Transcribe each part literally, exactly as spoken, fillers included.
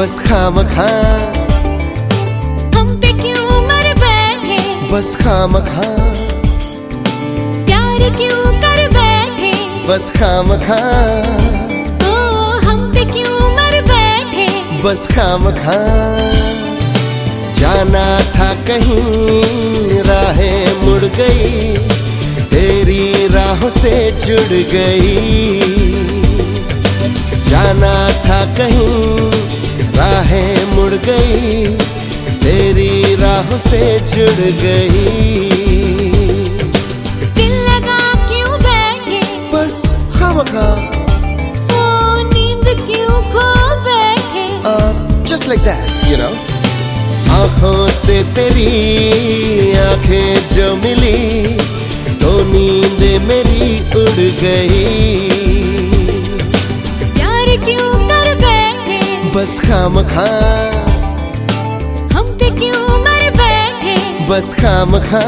बस खामखा हम पे क्यों मर बैठे, बस खामखा प्यार क्यों कर बैठे, बस खामखा ओ हम पे क्यों मर बैठे, बस खामखा। जाना था कहीं राहें मुड़ गई, तेरी राहों से जुड़ गई। जाना था कहीं राहें मुड़ गई, तेरी राहों से जुड़ गई। दिल लगा क्यों बैठे, बस खामखा ओ नींद क्यों खो बैठे, uh, just like that, you know। आँखों से तेरी आँखें जो मिली, तो नींद मेरी उड़ गई। प्यार क्यों कर बैठे, बस खामखा हम पे क्यों मर बैठे, बस खामखा।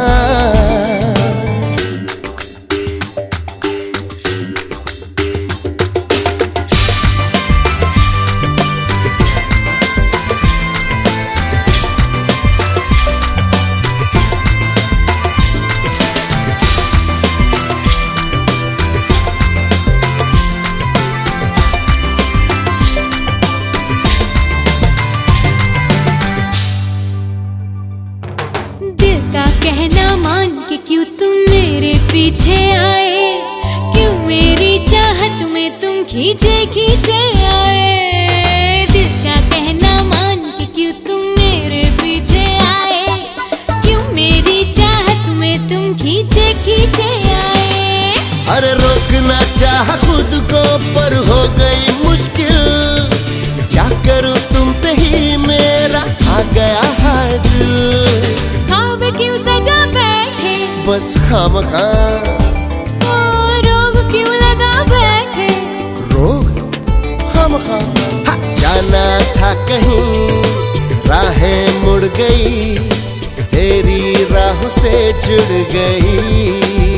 दिल का कहना मान के क्यों तुम मेरे पीछे आए, क्यों मेरी चाहत में तुम खींचे खींचे आए। दिल का कहना मान के क्यों तुम मेरे पीछे आए, क्यों मेरी चाहत में तुम खींचे खींचे आए। अरे रोकना चाह खुद को पर हो गई मुश्किल, क्या करूं तुम पे ही मेरा आ गया है दिल। ख्वाब क्यों सजा बैठे, बस खामखा ओ रोग क्यों लगा बैठे, रोग खामखा। हा, जाना था कहीं राहें मुड़ गई, तेरी राहों से जुड़ गई।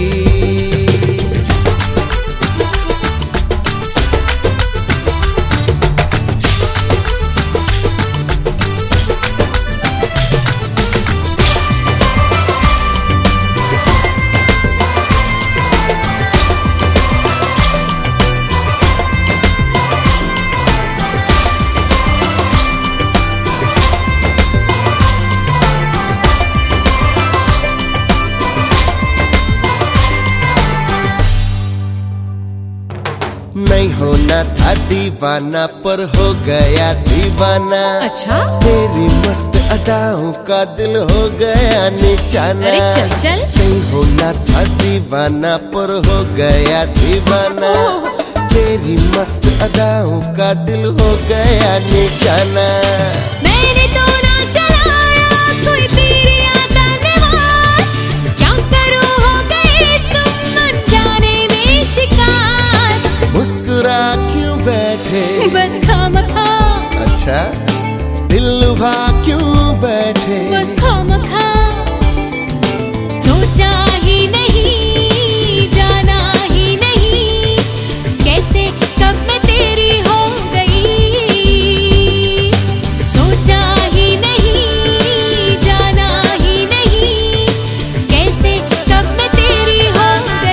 नहीं होना था दीवाना पर हो गया दीवाना। अच्छा तेरी मस्त अदाओं का दिल हो गया निशाना। अरे चल चल। नहीं होना था दीवाना पर हो गया दीवाना। तेरी मस्त अदाओं का दिल हो गया निशाना। मैंने तो ना चलाया कोई तेरी तलवार, क्या करूं हो गए तुम अनजाने में शिकार। मुस्कुरा क्यों बैठे, बस खामखा। अच्छा दिल लुभा क्यों बैठे, बस खामखा। सोचा ही नहीं, जाना ही नहीं, कैसे कब मैं तेरी हो गई। सोचा ही नहीं, जाना ही नहीं, कैसे कब मैं तेरी हो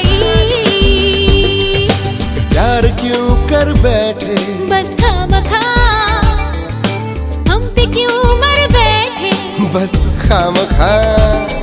गई। प्यार क्यों कर बैठे, बस खामखा। हम पे क्यों मर बैठे, बस खामखा।